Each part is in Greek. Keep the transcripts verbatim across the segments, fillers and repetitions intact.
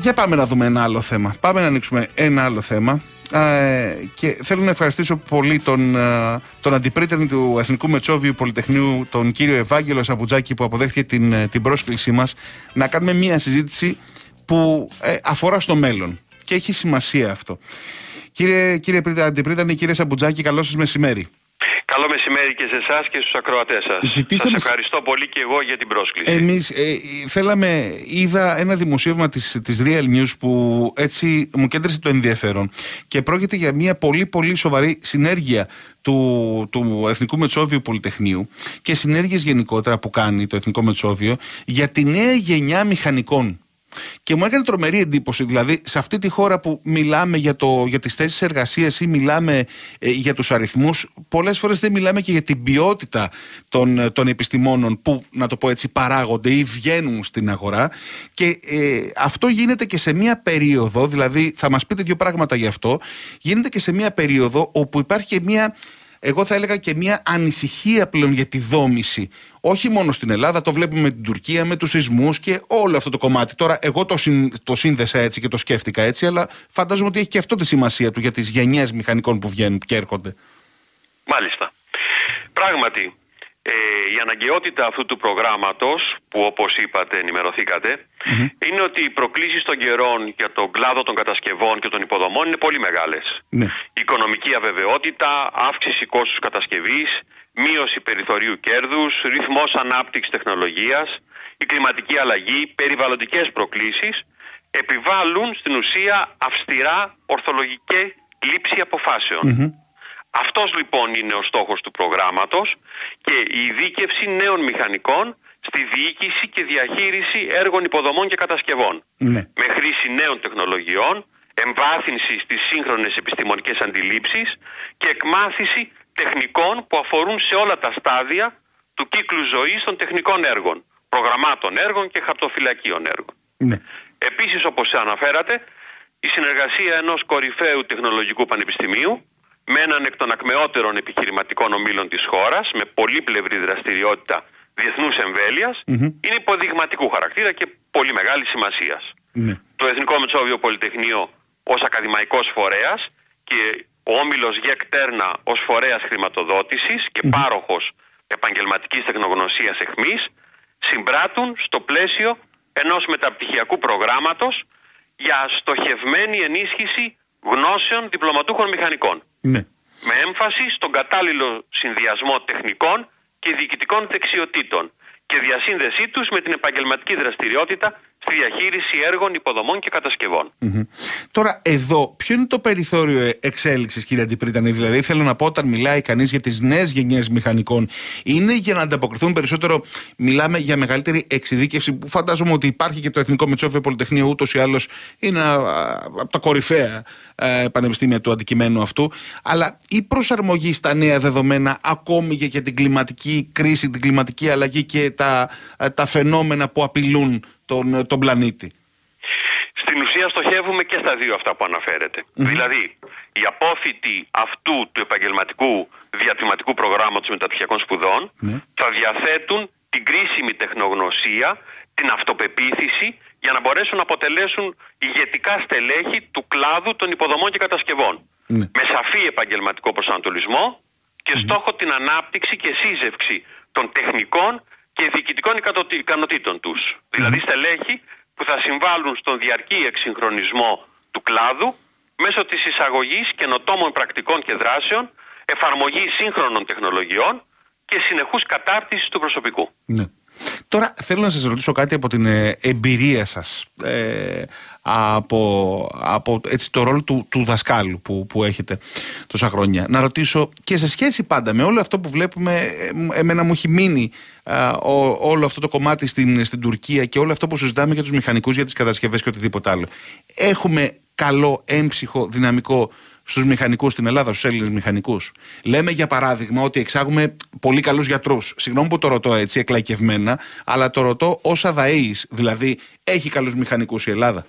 Για πάμε να δούμε ένα άλλο θέμα. Πάμε να ανοίξουμε ένα άλλο θέμα. Ε, και θέλω να ευχαριστήσω πολύ τον, τον αντιπρίτανη του Εθνικού Μετσόβιου Πολυτεχνείου, τον κύριο Ευάγγελο Σαμπουτζάκη, που αποδέχθηκε την, την πρόσκλησή μας να κάνουμε μια συζήτηση που ε, αφορά στο μέλλον. Και έχει σημασία αυτό. Κύριε, κύριε Αντιπρίτανη, κύριε Σαμπουτζάκη, καλό σας μεσημέρι. Καλό μεσημέρι και σε εσάς και στους ακροατές σας. Ζητήσαμε... Σας ευχαριστώ πολύ και εγώ για την πρόσκληση. Εμείς ε, θέλαμε, είδα ένα δημοσίευμα της, της Real News που έτσι μου κέντρισε το ενδιαφέρον και πρόκειται για μια πολύ πολύ σοβαρή συνέργεια του, του Εθνικού Μετσόβιου Πολυτεχνείου και συνέργειες γενικότερα που κάνει το Εθνικό Μετσόβιο για τη νέα γενιά μηχανικών. Και μου έκανε τρομερή εντύπωση, δηλαδή σε αυτή τη χώρα που μιλάμε για, το, για τις θέσεις εργασίας ή μιλάμε ε, για τους αριθμούς, πολλές φορές δεν μιλάμε και για την ποιότητα των, των επιστημόνων που, να το πω έτσι, παράγονται ή βγαίνουν στην αγορά. Και ε, αυτό γίνεται και σε μια περίοδο, δηλαδή θα μας πείτε δύο πράγματα γι' αυτό, γίνεται και σε μια περίοδο όπου υπάρχει και μια... Εγώ θα έλεγα και μια ανησυχία πλέον για τη δόμηση. Όχι μόνο στην Ελλάδα, το βλέπουμε με την Τουρκία, με τους σεισμούς και όλο αυτό το κομμάτι. Τώρα, εγώ το, συν, το σύνδεσα έτσι και το σκέφτηκα έτσι, αλλά φαντάζομαι ότι έχει και αυτό τη σημασία του για τις γενιές μηχανικών που βγαίνουν και έρχονται. Μάλιστα. Πράγματι, ε, η αναγκαιότητα αυτού του προγράμματος, που όπως είπατε ενημερωθήκατε, mm-hmm. είναι ότι οι προκλήσεις των καιρών για τον κλάδο των κατασκευών και των υποδομών είναι πολύ μεγάλες. Ναι. Η οικονομική αβεβαιότητα, αύξηση κόστους κατασκευής, μείωση περιθωρίου κέρδους, ρυθμός ανάπτυξης τεχνολογίας, η κλιματική αλλαγή, περιβαλλοντικές προκλήσεις επιβάλλουν στην ουσία αυστηρά ορθολογική λήψη αποφάσεων. Mm-hmm. Αυτός λοιπόν είναι ο στόχος του προγράμματος και η ειδίκευση νέων μηχανικών στη διοίκηση και διαχείριση έργων υποδομών και κατασκευών. Ναι. Με χρήση νέων τεχνολογιών, εμβάθυνση στις σύγχρονες επιστημονικές αντιλήψεις και εκμάθηση τεχνικών που αφορούν σε όλα τα στάδια του κύκλου ζωής των τεχνικών έργων, προγραμμάτων έργων και χαρτοφυλακίων έργων. Ναι. Επίσης, όπως αναφέρατε, η συνεργασία ενός κορυφαίου τεχνολογικού πανεπιστημίου με έναν εκ των ακμεότερων επιχειρηματικών ομίλων της χώρας, με πολύπλευρη δραστηριότητα διεθνούς εμβέλειας, mm-hmm. είναι υποδειγματικού χαρακτήρα και πολύ μεγάλη σημασίας. Mm-hmm. Το Εθνικό Μετσόβιο Πολυτεχνείο ως ακαδημαϊκός φορέας και ο όμιλος ΓΕΚ Τέρνα ως φορέας χρηματοδότησης και mm-hmm. πάροχος επαγγελματικής τεχνογνωσίας εχμής συμπράττουν στο πλαίσιο ενός μεταπτυχιακού προγράμματος για στοχευμένη ενίσχυση γνώσεων διπλωματούχων μηχανικών. Ναι. Με έμφαση στον κατάλληλο συνδυασμό τεχνικών και διοικητικών δεξιοτήτων και διασύνδεσή τους με την επαγγελματική δραστηριότητα στη διαχείριση έργων, υποδομών και κατασκευών. Mm-hmm. Τώρα, εδώ, ποιο είναι το περιθώριο εξέλιξης, κύριε Αντιπρίτανη? Δηλαδή, θέλω να πω, όταν μιλάει κανείς για τις νέες γενιές μηχανικών, είναι για να ανταποκριθούν περισσότερο, μιλάμε για μεγαλύτερη εξειδίκευση, που φαντάζομαι ότι υπάρχει και το Εθνικό Μετσόβιο Πολυτεχνείο, ούτως ή άλλως είναι από τα κορυφαία ε, πανεπιστήμια του αντικειμένου αυτού, αλλά η προσαρμογή στα νέα δεδομένα, ακόμη και για την κλιματική κρίση, την κλιματική αλλαγή και τα, τα φαινόμενα που απειλούν Τον, τον πλανήτη. Στην ουσία στοχεύουμε και στα δύο αυτά που αναφέρετε. Mm-hmm. Δηλαδή, οι απόφοιτοι αυτού του επαγγελματικού διατμηματικού προγράμματος μεταπτυχιακών σπουδών mm-hmm. θα διαθέτουν την κρίσιμη τεχνογνωσία, την αυτοπεποίθηση για να μπορέσουν να αποτελέσουν ηγετικά στελέχη του κλάδου των υποδομών και κατασκευών. Mm-hmm. Με σαφή επαγγελματικό προσανατολισμό και mm-hmm. στόχο την ανάπτυξη και σύζευξη των τεχνικών και διοικητικών ικανοτήτων τους. Mm. Δηλαδή στελέχη που θα συμβάλλουν στον διαρκή εξυγχρονισμό του κλάδου μέσω της εισαγωγής καινοτόμων πρακτικών και δράσεων, εφαρμογή σύγχρονων τεχνολογιών και συνεχούς κατάρτισης του προσωπικού. Ναι. Τώρα θέλω να σας ρωτήσω κάτι από την ε, εμπειρία σας, ε, από, από έτσι, το ρόλο του, του δασκάλου που, που έχετε τόσα χρόνια. Να ρωτήσω και σε σχέση πάντα με όλο αυτό που βλέπουμε, ε, εμένα μου έχει μείνει ε, ό, όλο αυτό το κομμάτι στην, στην Τουρκία και όλο αυτό που συζητάμε για τους μηχανικούς, για τις κατασκευές και οτιδήποτε άλλο. Έχουμε καλό, έμψυχο, δυναμικό στους μηχανικούς στην Ελλάδα, στους Έλληνες μηχανικούς? Λέμε για παράδειγμα ότι εξάγουμε πολύ καλούς γιατρούς. Συγγνώμη που το ρωτώ έτσι εκλαϊκευμένα, αλλά το ρωτώ ως αδαής. Δηλαδή, έχει καλούς μηχανικούς η Ελλάδα?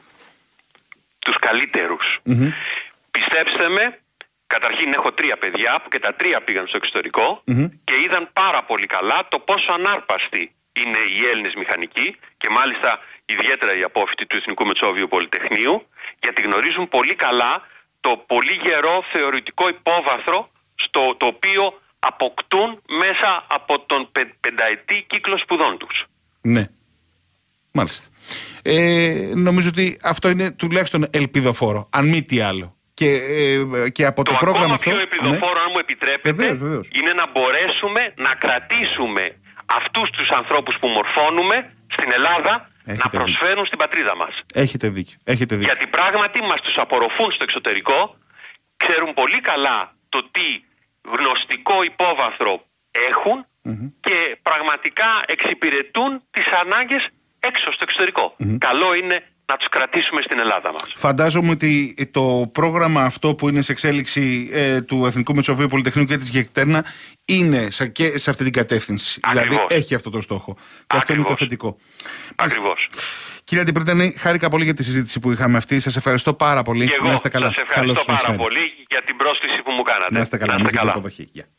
Τους καλύτερους. Mm-hmm. Πιστέψτε με, καταρχήν έχω τρία παιδιά που και τα τρία πήγαν στο εξωτερικό mm-hmm. και είδαν πάρα πολύ καλά το πόσο ανάρπαστοι είναι οι Έλληνες μηχανικοί και μάλιστα ιδιαίτερα οι απόφοιτοι του Εθνικού Μετσόβιου Πολυτεχνείου, γιατί γνωρίζουν πολύ καλά το πολύ γερό θεωρητικό υπόβαθρο στο το οποίο αποκτούν μέσα από τον πε, πενταετή κύκλο σπουδών τους. Ναι, μάλιστα. Ε, νομίζω ότι αυτό είναι τουλάχιστον ελπιδοφόρο, αν μη τι άλλο. Και, ε, και από το, το πρόγραμμα αυτό... Το ακόμα πιο ελπιδοφόρο, ναι, αν μου επιτρέπετε, βεβαίως, βεβαίως, είναι να μπορέσουμε να κρατήσουμε αυτούς τους ανθρώπους που μορφώνουμε στην Ελλάδα. Έχετε να προσφέρουν δίκιο στην πατρίδα μας. Έχετε δίκιο. Έχετε δίκιο. Γιατί πράγματι μας τους απορροφούν στο εξωτερικό, ξέρουν πολύ καλά το τι γνωστικό υπόβαθρο έχουν mm-hmm. και πραγματικά εξυπηρετούν τις ανάγκες έξω στο εξωτερικό. Mm-hmm. Καλό είναι να τους κρατήσουμε στην Ελλάδα μας. Φαντάζομαι ότι το πρόγραμμα αυτό που είναι σε εξέλιξη ε, του Εθνικού Μετσοβίου Πολυτεχνείου και της ΓΕΚΤΕΡΝΑ είναι σε, και σε αυτή την κατεύθυνση. Ακριβώς. Δηλαδή έχει αυτό το στόχο. Και Ακριβώς. αυτό είναι το θετικό. Ακριβώς. Κύριε Αντιπρίτανη, χάρηκα πολύ για τη συζήτηση που είχαμε αυτή. Σας ευχαριστώ πάρα πολύ. Και εγώ να είστε καλά. σας ευχαριστώ πάρα πολύ για την πρόσκληση που μου κάνατε. Να είστε καλά. Να είστε καλά. Αποδοχή. Yeah.